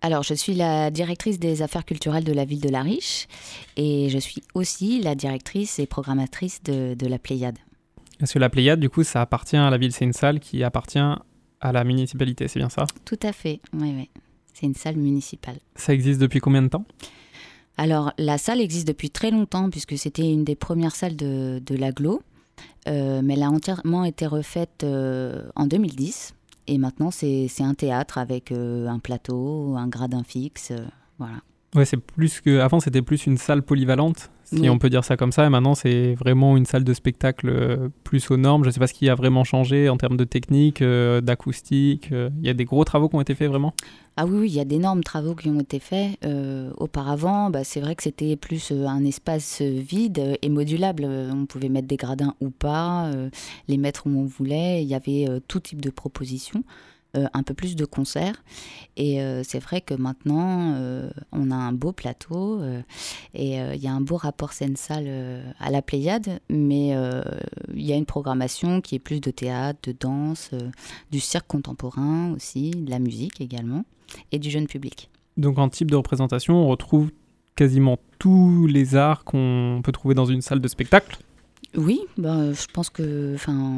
Alors, je suis la directrice des affaires culturelles de la ville de La Riche et je suis aussi la directrice et programmatrice de la Pléiade. Parce que la Pléiade, du coup, ça appartient à la ville, c'est une salle qui appartient à la municipalité, c'est bien ça? Tout à fait, oui. C'est une salle municipale. Ça existe depuis combien de temps? Alors, la salle existe depuis très longtemps puisque c'était une des premières salles de l'agglo, mais elle a entièrement été refaite en 2010. Et maintenant, c'est un théâtre avec un plateau, un gradin fixe, voilà. Ouais, c'est plus que... Avant, c'était plus une salle polyvalente, si Oui. on peut dire ça comme ça. Et maintenant, c'est vraiment une salle de spectacle plus aux normes. Je ne sais pas ce qui a vraiment changé en termes de technique, d'acoustique. Il y a des gros travaux qui ont été faits, vraiment? Ah oui, il y a d'énormes travaux qui ont été faits. Auparavant, c'est vrai que c'était plus un espace vide et modulable. On pouvait mettre des gradins ou pas, les mettre où on voulait. Il y avait tout type de propositions. Un peu plus de concerts. Et c'est vrai que maintenant, on a un beau plateau et il y a un beau rapport scène-salle à la Pléiade, mais il y a une programmation qui est plus de théâtre, de danse, du cirque contemporain aussi, de la musique également, et du jeune public. Donc en type de représentation, on retrouve quasiment tous les arts qu'on peut trouver dans une salle de spectacle. Oui, je pense que,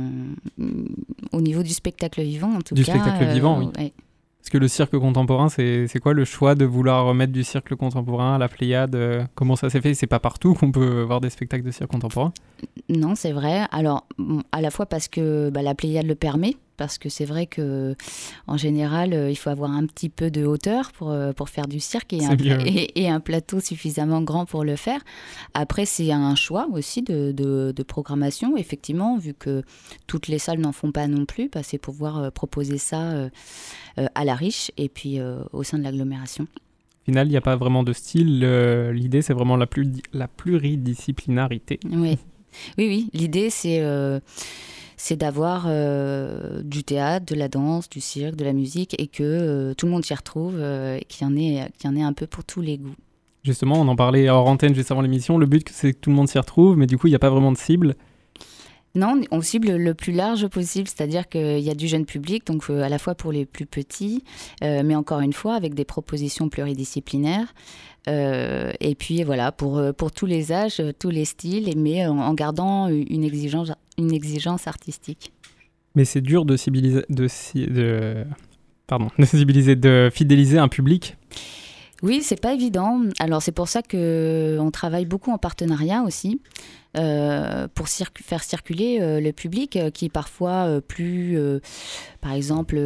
au niveau du spectacle vivant, en tout Du cas... spectacle vivant, oui. Ouais. Parce que le cirque contemporain, c'est quoi le choix de vouloir remettre du cirque contemporain à la Pléiade? Comment ça s'est fait? C'est pas partout qu'on peut voir des spectacles de cirque contemporain. Non, c'est vrai. Alors, à la fois parce que la Pléiade le permet, parce que c'est vrai que en général, il faut avoir un petit peu de hauteur pour faire du cirque et un plateau suffisamment grand pour le faire. Après, c'est un choix aussi de programmation. Effectivement, vu que toutes les salles n'en font pas non plus, c'est pouvoir proposer ça à La Riche et puis au sein de l'agglomération. Au final, il n'y a pas vraiment de style. L'idée, c'est vraiment la pluridisciplinarité. Oui. L'idée, c'est d'avoir du théâtre, de la danse, du cirque, de la musique et que tout le monde s'y retrouve, qu'il y en ait un peu pour tous les goûts. Justement, on en parlait hors antenne juste avant l'émission. Le but, c'est que tout le monde s'y retrouve, mais du coup, il n'y a pas vraiment de cible. Non, on cible le plus large possible, c'est-à-dire qu'il y a du jeune public, donc à la fois pour les plus petits, mais encore une fois, avec des propositions pluridisciplinaires. Et puis voilà, pour tous les âges, tous les styles, mais en gardant une exigence artistique. Mais c'est dur de fidéliser un public. Oui, c'est pas évident. Alors c'est pour ça qu'on travaille beaucoup en partenariat aussi, pour faire circuler le public qui est parfois plus, par exemple,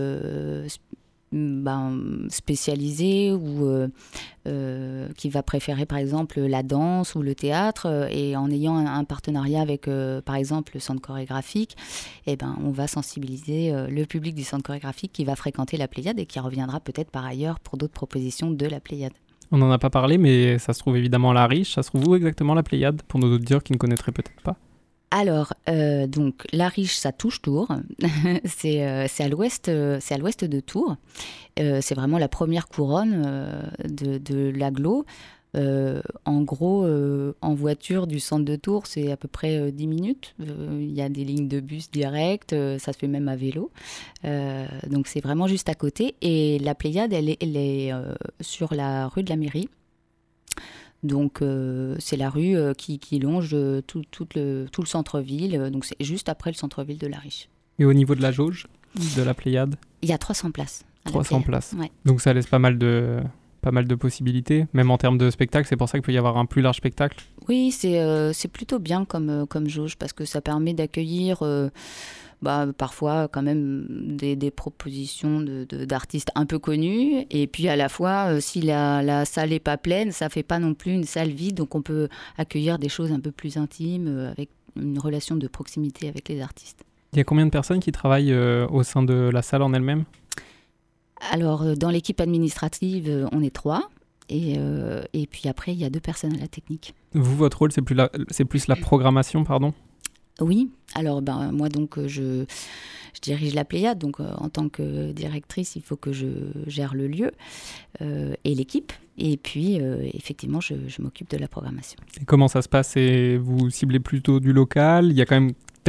spécialisé ou qui va préférer par exemple la danse ou le théâtre, et en ayant un partenariat avec par exemple le centre chorégraphique, on va sensibiliser le public du centre chorégraphique qui va fréquenter la Pléiade et qui reviendra peut-être par ailleurs pour d'autres propositions de la Pléiade. On n'en a pas parlé, mais ça se trouve évidemment à La Riche. Ça se trouve où exactement la Pléiade, pour nos auditeurs qui ne connaîtraient peut-être pas? Alors, donc, La Riche, ça touche Tours. c'est à l'ouest de Tours. C'est vraiment la première couronne de l'agglo. En gros, en voiture du centre de Tours, c'est à peu près 10 minutes. Il y a des lignes de bus directes, ça se fait même à vélo. Donc, c'est vraiment juste à côté. Et la Pléiade, elle est sur la rue de la Mairie. Donc, c'est la rue qui longe tout le centre-ville. Donc, c'est juste après le centre-ville de La Riche. Et au niveau de la jauge de la Pléiade? Il y a 300 places. 300 places. Ouais. Donc, ça laisse pas mal de possibilités, même en termes de spectacle. C'est pour ça qu'il peut y avoir un plus large spectacle. Oui, c'est plutôt bien comme jauge parce que ça permet d'accueillir... parfois quand même des propositions d'artistes un peu connus, et puis à la fois si la salle n'est pas pleine, ça fait pas non plus une salle vide, donc on peut accueillir des choses un peu plus intimes avec une relation de proximité avec les artistes. Il y a combien de personnes qui travaillent au sein de la salle en elle-même? Alors dans l'équipe administrative on est 3 et puis après il y a 2 personnes à la technique. Vous, votre rôle, c'est plus la programmation, pardon? Oui, alors moi donc je dirige la Pléiade, donc en tant que directrice, il faut que je gère le lieu et l'équipe. Et puis effectivement, je m'occupe de la programmation. Et comment ça se passe? Vous ciblez plutôt du local? Il y a quand même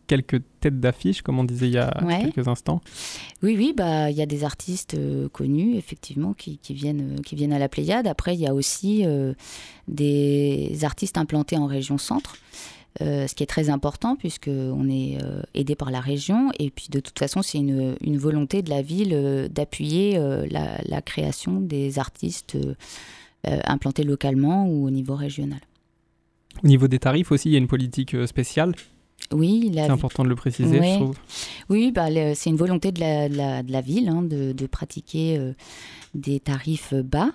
quelques têtes d'affiche, comme on disait il y a quelques instants. Oui, il y a des artistes connus, effectivement, qui viennent à la Pléiade. Après, il y a aussi des artistes implantés en région centre, ce qui est très important puisqu'on est aidé par la région. Et puis, de toute façon, c'est une volonté de la ville d'appuyer la création des artistes implantés localement ou au niveau régional. Au niveau des tarifs aussi, il y a une politique spéciale. Oui, c'est important de le préciser, je trouve. Oui, c'est une volonté de la ville de pratiquer des tarifs bas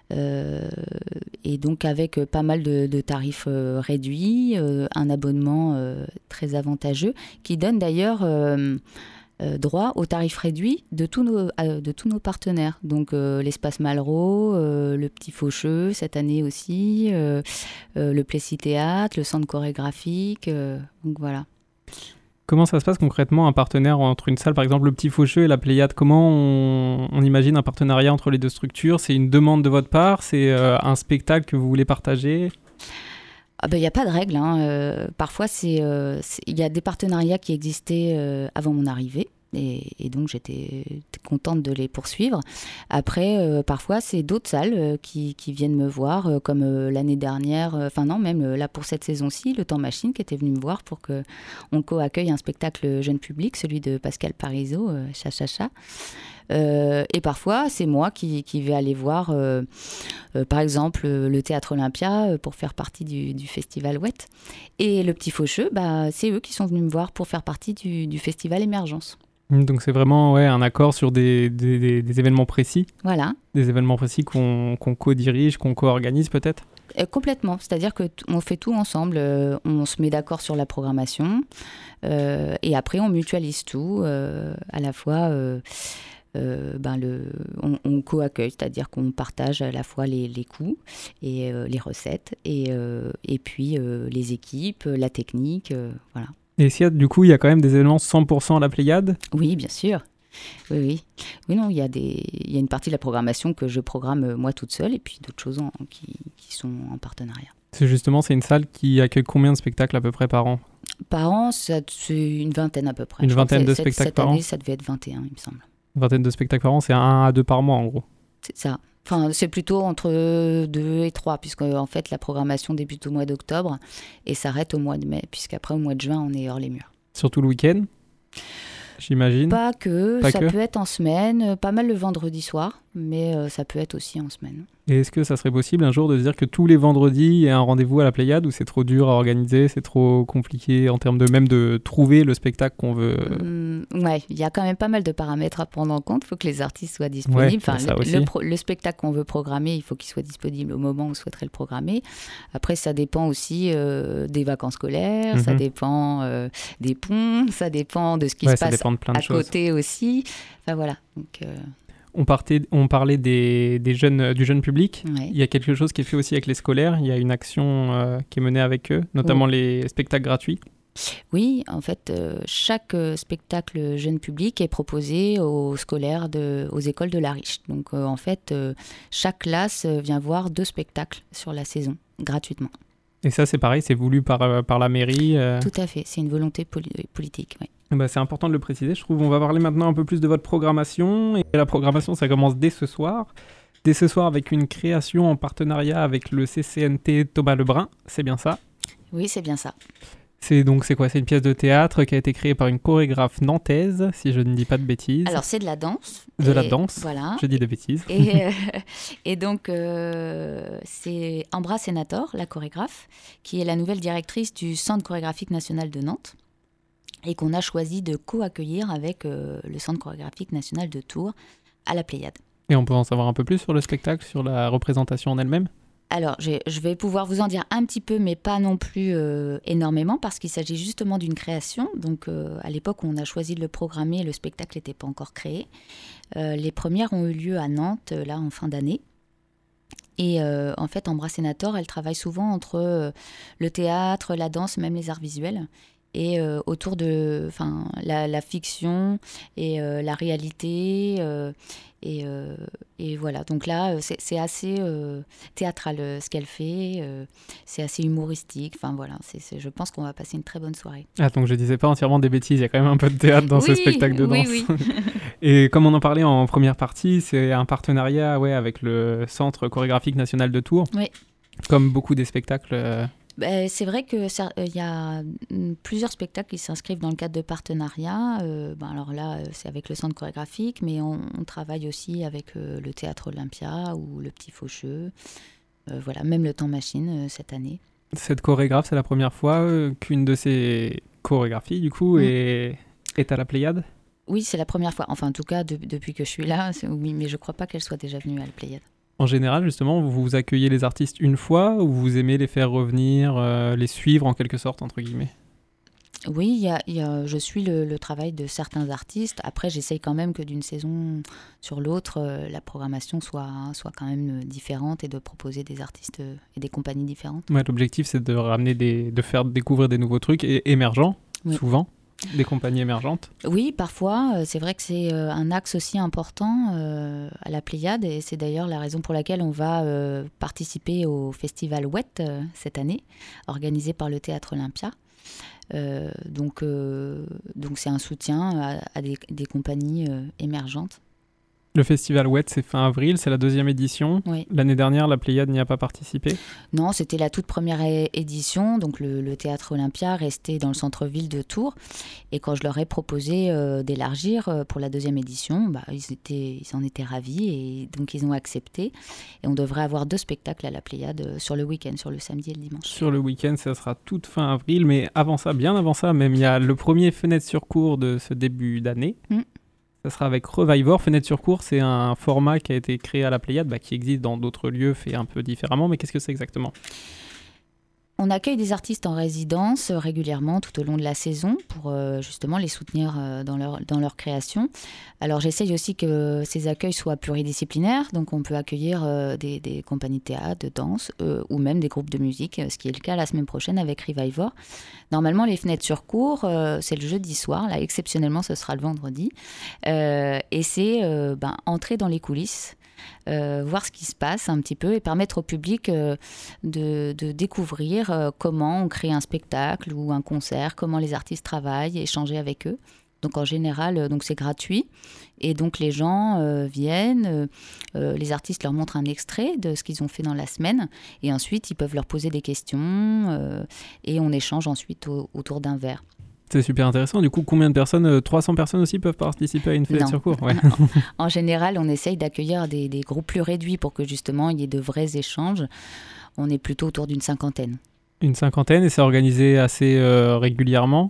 et donc avec pas mal de tarifs réduits, un abonnement très avantageux qui donne d'ailleurs droit aux tarifs réduits de tous nos partenaires. Donc l'Espace Malraux, le Petit Faucheux cette année aussi, le Plessis Théâtre, le Centre chorégraphique, donc voilà. Comment ça se passe concrètement, un partenaire entre une salle, par exemple le Petit Faucheux et la Pléiade? Comment on imagine un partenariat entre les deux structures? C'est une demande de votre part? C'est un spectacle que vous voulez partager? Il n'y a pas de règle. Parfois, il y a des partenariats qui existaient avant mon arrivée. Et donc, j'étais contente de les poursuivre. Après, parfois, c'est d'autres salles qui viennent me voir, comme l'année dernière, même là pour cette saison-ci, le Temps Machine qui était venu me voir pour qu'on co-accueille un spectacle jeune public, celui de Pascal Parizeau, Cha-Cha-Cha. Et parfois, c'est moi qui vais aller voir, par exemple, le Théâtre Olympia pour faire partie du festival Ouette. Et le Petit Faucheux, c'est eux qui sont venus me voir pour faire partie du festival Émergence. Donc c'est vraiment un accord sur des événements précis. Voilà. Des événements précis qu'on co-dirige, qu'on co-organise peut-être. Complètement. C'est-à-dire qu'on fait tout ensemble. On se met d'accord sur la programmation et après on mutualise tout. À la fois, on co-accueille, c'est-à-dire qu'on partage à la fois les coûts et les recettes et puis les équipes, la technique, voilà. Et du coup, il y a quand même des événements 100% à la Pléiade? Oui, bien sûr. Oui, non, il y a une partie de la programmation que je programme moi toute seule et puis d'autres choses qui sont en partenariat. C'est une salle qui accueille combien de spectacles à peu près par an? Par an, c'est une vingtaine à peu près. Une vingtaine de spectacles par an? Cette année, ça devait être 21, il me semble. Une vingtaine de spectacles par an, c'est 1 à 2 par mois en gros? C'est ça. Enfin, c'est plutôt entre 2 et 3, puisque en fait, la programmation débute au mois d'octobre et s'arrête au mois de mai, puisqu'après, au mois de juin, on est hors les murs. Surtout le week-end, j'imagine? Pas que, peut être en semaine, pas mal le vendredi soir, mais ça peut être aussi en semaine. Et est-ce que ça serait possible un jour de se dire que tous les vendredis, il y a un rendez-vous à la Pléiade, ou c'est trop dur à organiser, c'est trop compliqué en termes même de trouver le spectacle qu'on veut? Ouais, il y a quand même pas mal de paramètres à prendre en compte. Il faut que les artistes soient disponibles. Le spectacle qu'on veut programmer, il faut qu'il soit disponible au moment où on souhaiterait le programmer. Après, ça dépend aussi des vacances scolaires, ça dépend des ponts, ça dépend de ce qui se passe à côté aussi. Enfin voilà, donc... On parlait du jeune public. Ouais. Il y a quelque chose qui est fait aussi avec les scolaires. Il y a une action qui est menée avec eux, notamment les spectacles gratuits. Oui, en fait, chaque spectacle jeune public est proposé aux scolaires aux écoles de la Riche. Donc, en fait, chaque classe vient voir 2 spectacles sur la saison, gratuitement. Et ça, c'est pareil, c'est voulu par la mairie Tout à fait, c'est une volonté politique, oui. C'est important de le préciser, je trouve. On va parler maintenant un peu plus de votre programmation. Et la programmation, ça commence dès ce soir. Dès ce soir, avec une création en partenariat avec le CCNT Thomas Lebrun. C'est bien ça? Oui, c'est bien ça. C'est quoi? C'est une pièce de théâtre qui a été créée par une chorégraphe nantaise, si je ne dis pas de bêtises. Alors, c'est de la danse. La danse, voilà. Je dis des bêtises. Et donc, c'est Ambra Sénator, la chorégraphe, qui est la nouvelle directrice du Centre chorégraphique national de Nantes et qu'on a choisi de co-accueillir avec le Centre chorégraphique national de Tours à la Pléiade. Et on peut en savoir un peu plus sur le spectacle, sur la représentation en elle-même? Alors, je vais pouvoir vous en dire un petit peu, mais pas non plus énormément, parce qu'il s'agit justement d'une création. Donc, à l'époque où on a choisi de le programmer, le spectacle n'était pas encore créé. Les premières ont eu lieu à Nantes, là, en fin d'année. Et en fait, Ambra Sénator, elle travaille souvent entre le théâtre, la danse, même les arts visuels. et autour de la fiction et la réalité. Et voilà, donc là, c'est assez théâtral ce qu'elle fait, c'est assez humoristique. Enfin voilà, je pense qu'on va passer une très bonne soirée. Ah, donc je disais pas entièrement des bêtises, il y a quand même un peu de théâtre dans ce spectacle de danse. Oui. Et comme on en parlait en première partie, c'est un partenariat avec le Centre chorégraphique national de Tours. Oui. Comme beaucoup des spectacles. C'est vrai qu'il y a plusieurs spectacles qui s'inscrivent dans le cadre de partenariats. Alors là, c'est avec le Centre chorégraphique, mais on travaille aussi avec le Théâtre Olympia ou le Petit Faucheux. Voilà, même le Temps Machine cette année. Cette chorégraphe, c'est la première fois qu'une de ces chorégraphies, du coup, est à la Pléiade ? Oui, c'est la première fois. Enfin, en tout cas, depuis que je suis là, oui, mais je ne crois pas qu'elle soit déjà venue à la Pléiade. En général, justement, vous accueillez les artistes une fois ou vous aimez les faire revenir, les suivre en quelque sorte, entre guillemets ? Oui, je suis le travail de certains artistes. Après, j'essaye quand même que d'une saison sur l'autre, la programmation soit quand même différente et de proposer des artistes et des compagnies différentes. Ouais, l'objectif, c'est de ramener de faire découvrir des nouveaux trucs émergents, souvent. Des compagnies émergentes ? Oui, parfois. C'est vrai que c'est un axe aussi important à la Pléiade et c'est d'ailleurs la raison pour laquelle on va participer au festival WET cette année, organisé par le Théâtre Olympia. Donc c'est un soutien à des compagnies émergentes. Le festival WET, c'est fin avril, c'est la 2e édition. Oui. L'année dernière, la Pléiade n'y a pas participé ? Non, c'était la toute première édition. Donc le Théâtre Olympia restait dans le centre-ville de Tours. Et quand je leur ai proposé d'élargir pour la 2e édition, ils en étaient ravis et donc ils ont accepté. Et on devrait avoir 2 spectacles à la Pléiade sur le week-end, sur le samedi et le dimanche. Sur le week-end, ça sera toute fin avril. Mais avant ça, bien avant ça, même, il y a le premier Fenêtre sur cours de ce début d'année. Ça sera avec Revivor. Fenêtre sur cours, c'est un format qui a été créé à la Pléiade, qui existe dans d'autres lieux, fait un peu différemment. Mais qu'est-ce que c'est exactement ? On accueille des artistes en résidence régulièrement tout au long de la saison pour justement les soutenir dans leur création. Alors j'essaye aussi que ces accueils soient pluridisciplinaires, donc on peut accueillir des compagnies de théâtre, de danse ou même des groupes de musique, ce qui est le cas la semaine prochaine avec Revivor. Normalement les fenêtres sur cours, c'est le jeudi soir, là exceptionnellement ce sera le vendredi, et c'est entrer dans les coulisses. Voir ce qui se passe un petit peu et permettre au public de découvrir comment on crée un spectacle ou un concert, comment les artistes travaillent, échanger avec eux. Donc en général, c'est gratuit et donc les gens viennent, les artistes leur montrent un extrait de ce qu'ils ont fait dans la semaine et ensuite ils peuvent leur poser des questions et on échange ensuite autour d'un verre. C'est super intéressant. Du coup, combien de personnes 300 personnes aussi peuvent participer à une fenêtre sur cours ? En général, on essaye d'accueillir des groupes plus réduits pour que justement il y ait de vrais échanges. On est plutôt autour d'une 50aine. Une 50aine, et c'est organisé assez régulièrement ?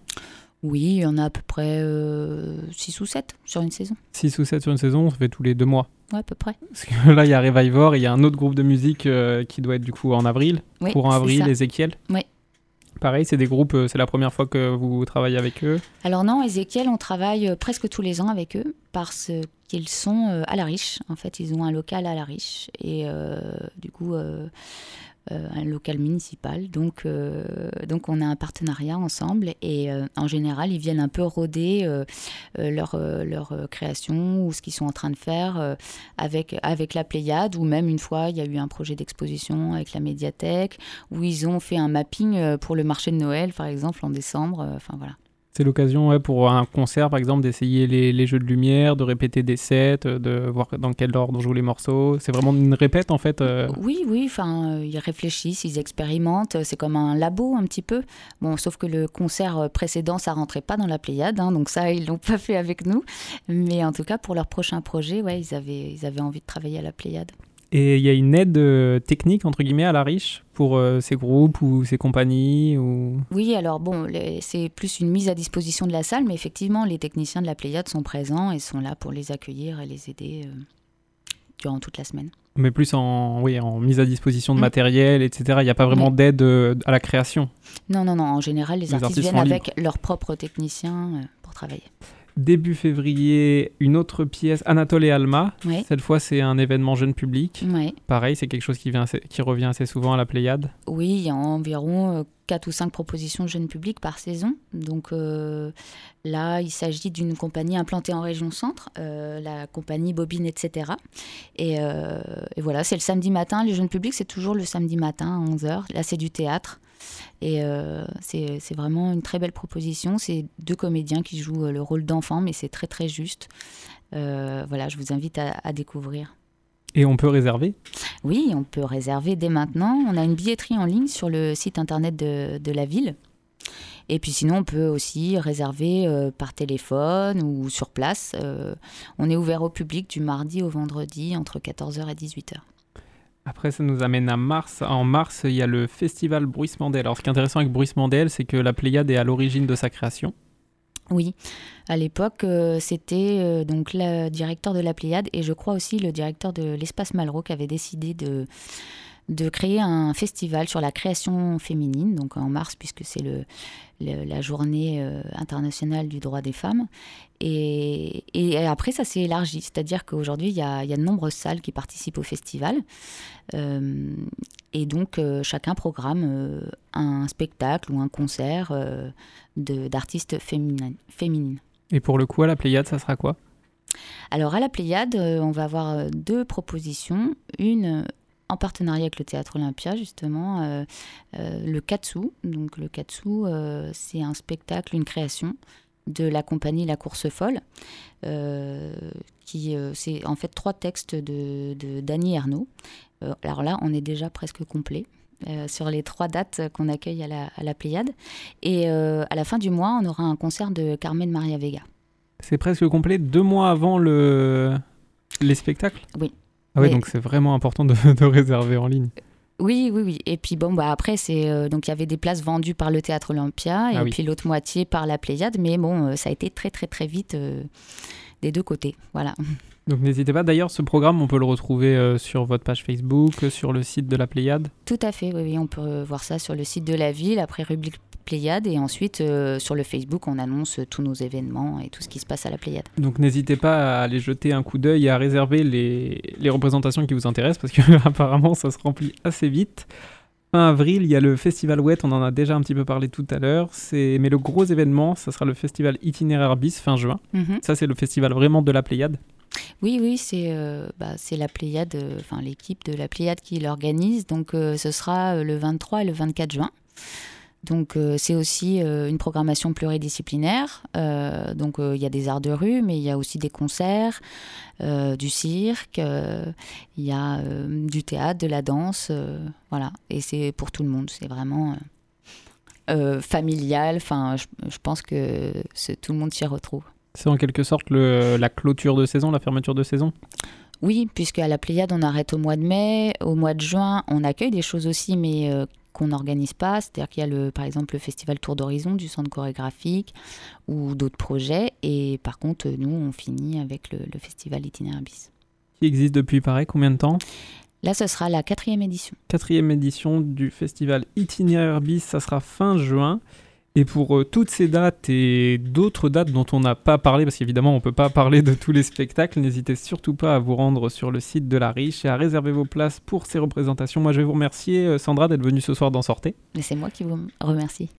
Oui, il y en a à peu près 6 ou 7 sur une saison. 6 ou 7 sur une saison, ça fait tous les 2 mois ? Oui, à peu près. Parce que là, il y a Revivor et il y a un autre groupe de musique qui doit être du coup en avril. Oui, courant avril, ça. Ézéchiel. Oui. Pareil, c'est des groupes, c'est la première fois que vous travaillez avec eux ? Alors non, Ézéchiel, on travaille presque tous les ans avec eux parce qu'ils sont à La Riche. En fait, ils ont un local à La Riche et du coup un local municipal. Donc on a un partenariat ensemble et en général, ils viennent un peu rôder leur création ou ce qu'ils sont en train de faire avec la Pléiade, ou même une fois, il y a eu un projet d'exposition avec la médiathèque où ils ont fait un mapping pour le marché de Noël, par exemple, en décembre. Enfin voilà. C'est l'occasion pour un concert, par exemple, d'essayer les jeux de lumière, de répéter des sets, de voir dans quel ordre on joue les morceaux. C'est vraiment une répète, en fait Oui, ils réfléchissent, ils expérimentent. C'est comme un labo, un petit peu. Bon, sauf que le concert précédent, ça rentrait pas dans la Pléiade, donc ça, ils l'ont pas fait avec nous. Mais en tout cas, pour leur prochain projet, ils avaient envie de travailler à la Pléiade. Et il y a une aide technique, entre guillemets, à La Riche pour ces groupes ou ces compagnies ou... Oui, alors c'est plus une mise à disposition de la salle, mais effectivement, les techniciens de la Pléiade sont présents et sont là pour les accueillir et les aider durant toute la semaine. Mais plus en mise à disposition de matériel, etc. Il n'y a pas vraiment d'aide à la création ? Non. En général, les artistes viennent avec leurs propres techniciens pour travailler. Début février, une autre pièce, Anatole et Alma. Ouais. Cette fois, c'est un événement jeune public. Ouais. Pareil, c'est quelque chose qui revient assez souvent à la Pléiade. Oui, il y a environ 4 ou 5 propositions jeune public par saison. Donc là, il s'agit d'une compagnie implantée en région centre, la compagnie Bobine, etc. Et voilà, c'est le samedi matin. Les jeunes publics, c'est toujours le samedi matin à 11h. Là, c'est du théâtre. Et c'est vraiment une très belle proposition. C'est 2 comédiens qui jouent le rôle d'enfant, mais c'est très très juste. Voilà, je vous invite à découvrir. Et on peut réserver ? Oui, on peut réserver dès maintenant. On a une billetterie en ligne sur le site internet de la ville. Et puis sinon, on peut aussi réserver par téléphone ou sur place. On est ouvert au public du mardi au vendredi entre 14h et 18h. Après, ça nous amène à mars. En mars, il y a le festival Bruce Mandel. Alors, ce qui est intéressant avec Bruce Mandel, c'est que la Pléiade est à l'origine de sa création. Oui, à l'époque, c'était donc le directeur de la Pléiade et je crois aussi le directeur de l'Espace Malraux qui avait décidé de créer un festival sur la création féminine, donc en mars, puisque c'est la journée internationale du droit des femmes. Et après, ça s'est élargi, c'est-à-dire qu'aujourd'hui, il y a de nombreuses salles qui participent au festival. Et donc, chacun programme un spectacle ou un concert d'artistes féminines. Et pour le coup, à la Pléiade, ça sera quoi ? Alors, à la Pléiade, on va avoir 2 propositions. Une en partenariat avec le Théâtre Olympia, justement, le Katsu. Donc, le Katsu, c'est un spectacle, une création de la compagnie La Course Folle, c'est en fait 3 textes de Dany Ernaud. Alors là, on est déjà presque complet sur les 3 dates qu'on accueille à la Pléiade. Et à la fin du mois, on aura un concert de Carmen Maria Vega. C'est presque complet 2 mois avant les spectacles ? Oui. Ah oui, donc c'est vraiment important de réserver en ligne. Oui. Et puis après, donc il y avait des places vendues par le Théâtre Olympia et puis l'autre moitié par la Pléiade. Mais bon, ça a été très, très, très vite des 2 côtés. Voilà. Donc n'hésitez pas. D'ailleurs, ce programme, on peut le retrouver sur votre page Facebook, sur le site de la Pléiade. Tout à fait, oui. On peut voir ça sur le site de la ville, après rubrique Pléiade. Et ensuite, sur le Facebook, on annonce tous nos événements et tout ce qui se passe à la Pléiade. Donc n'hésitez pas à aller jeter un coup d'œil et à réserver les représentations qui vous intéressent, parce qu'apparemment, ça se remplit assez vite. Fin avril, il y a le Festival Ouette, on en a déjà un petit peu parlé tout à l'heure. Mais le gros événement, ça sera le Festival Itinéraire Bis fin juin. Ça, c'est le festival vraiment de la Pléiade. Oui, c'est la Pléiade, l'équipe de la Pléiade qui l'organise. Donc, ce sera le 23 et le 24 juin. Donc, c'est aussi une programmation pluridisciplinaire. Donc, il y a des arts de rue, mais il y a aussi des concerts, du cirque, il y a du théâtre, de la danse. Voilà. Et c'est pour tout le monde. C'est vraiment familial. Enfin, je pense que tout le monde s'y retrouve. C'est en quelque sorte la clôture de saison, la fermeture de saison ? Oui, puisqu'à la Pléiade, on arrête au mois de mai. Au mois de juin, on accueille des choses aussi, mais qu'on n'organise pas. C'est-à-dire qu'il y a par exemple le festival Tour d'Horizon du Centre chorégraphique ou d'autres projets. Et par contre, nous, on finit avec le festival Itinéraire Bis. Qui existe depuis, combien de temps ? Là, ce sera la 4e édition. 4e édition du festival Itinéraire Bis, ça sera fin juin. Et pour toutes ces dates et d'autres dates dont on n'a pas parlé, parce qu'évidemment on ne peut pas parler de tous les spectacles, n'hésitez surtout pas à vous rendre sur le site de la Riche et à réserver vos places pour ces représentations. Moi je vais vous remercier Sandra d'être venue ce soir dans Sortez. Mais c'est moi qui vous remercie.